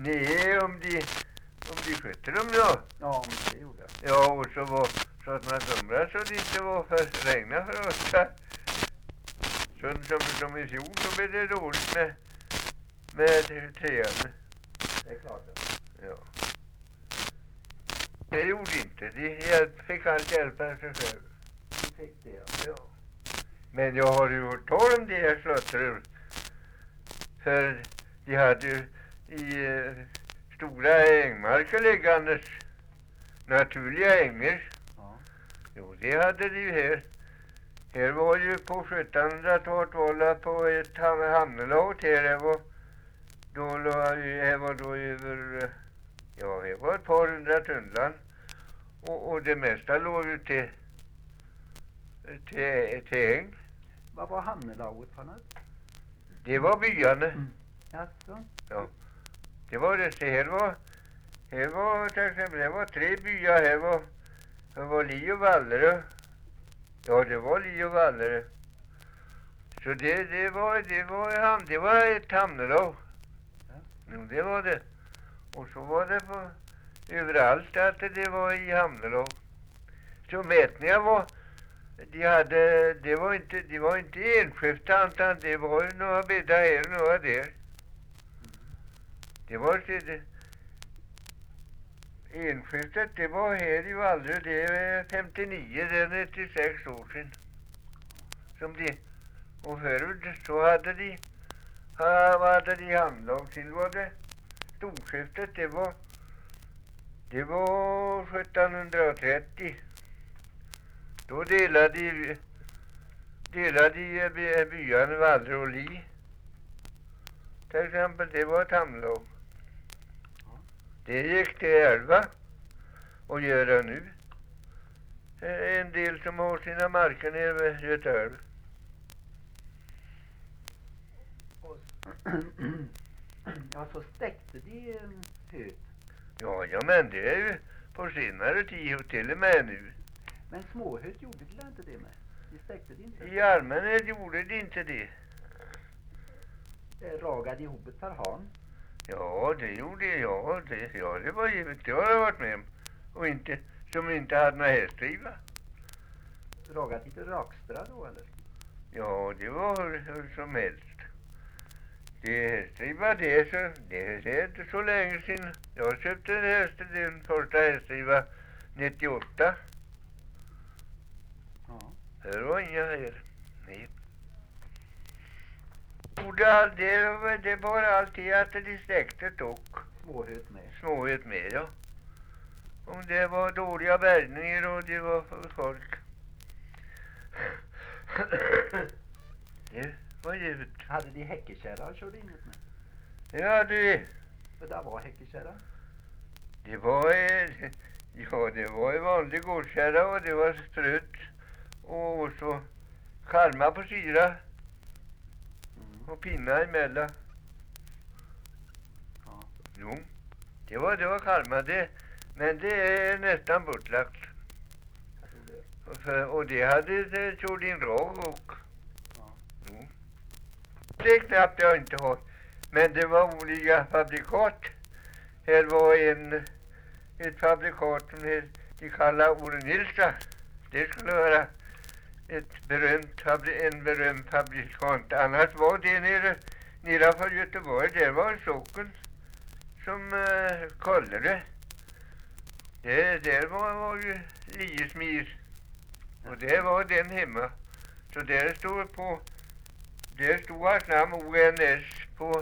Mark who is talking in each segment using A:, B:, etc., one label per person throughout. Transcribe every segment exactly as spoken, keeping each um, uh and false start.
A: Nej, om de, om de skötte dem då.
B: Ja, men det gjorde jag.
A: Ja, och så var så att man somrar så det inte var för regna för oss. Så som, som i fjol så blev det dåligt med, med träden.
B: Det är klart.
A: Ja. Det gjorde inte. De hjälp, fick allt hjälpa sig själv.
B: Du fick det, ja.
A: Ja. Men jag har ju hört tal om de här slottror. För de hade ju i eh, stora ängmarker liggandes. Naturliga ängar.
B: Ja.
A: Jo, det hade de ju här. Här var ju på sjuttonhundratalet på ett ham- hamnelåt här. Det var, då låg, här var då över, eh, ja, det var ett par hundra tunnland. Och, och det mesta låg ju till, till, till äng.
B: Vad var hamnelaget för något?
A: Det var byarna.
B: Mm. Jaså?
A: Ja. Det var det. Så här var, här var till exempel, det var tre byar. Här var, det var Li och Vallere. Ja, det var Li och Vallere. Så det, det var, det var, ham, det var ett hamnelag.
B: Ja.
A: Jo, det var det. Och så var det på överallt att det var i hamnelag. Så mätningar var, de hade, det var inte, det var inte enskifta, utan det var ju några bäddar här och några där. Det var så det, enskiftet, det var här ju aldrig, det är femtionio, det är nittiosex år sedan. Som det, och förut så hade de, ha, vad hade de hamnlag till, var det storskiftet, det var, det var sjuttonhundratrettio. Då delade de, delade de by, byarna Vallre och Li. Till exempel, det var ett hamnlag. Det gick till elva och göra nu. En del som har sina marker nere vid Götälv.
B: Ja, så stäckte de en höt.
A: Ja, ja, men det är ju på senare tid och till och med nu.
B: Men småhöt gjorde de inte det med? De stäckte det inte?
A: I allmänhet gjorde det inte det.
B: Det ragade ihop ett par hörn.
A: Ja, det gjorde jag. Det, ja, det var givet. Det har jag varit med om. Och inte, som inte hade några hästdriva.
B: Ragat lite rakstra då, eller?
A: Ja, det var hur, hur som helst. Det hästdriva, det är, så, det, det är inte så länge sedan. Jag köpte en häst, den första hästdriva nittioåtta.
B: Ja.
A: Det var inga här. Nej. Det, det, det var alltid att de stäckte dock.
B: Småhöt med.
A: Småhet med, ja. Om det var dåliga bärgningar och det var för folk. Det var givet.
B: Hade de häckekärrar körde inget med?
A: Ja, det,
B: För där var häckekärrar.
A: det var en, ja, det var en vanlig gårdskärra och det var strött. Och så karma på syra.
B: Mm.
A: Och pinna emellan.
B: Ja.
A: Jo, det var, det var karma det. Men det är nästan bortlagt.
B: Jag tror det.
A: Och, för, och det hade det kört in råg och...
B: Ja.
A: Jo. Det är knappt jag inte har. Men det var olika fabrikat. Här var en, ett fabrikat som de kallar Ore Nilsa. Det skulle vara ett berömt, en berömd fabrikant. Annars var det nere, nere för Göteborg. Det var socken som uh, kollade. Det där var, var ju Liesmir. Och det var den hemma. Så där stod på, där stod hans namn O N S på,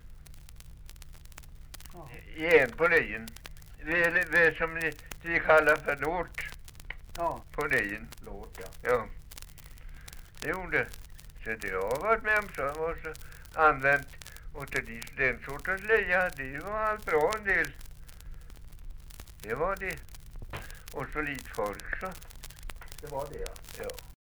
B: Ja.
A: igen på lejen. Det, det som de, de kallar för låt
B: Ja.
A: på lejen.
B: Låt, ja.
A: Ja, det gjorde. Så det har jag varit med om så var så använt. Och till den sortens leja, det var allt bra en del. Det var det. Och så lite folk så.
B: Det var det, ja.
A: Ja.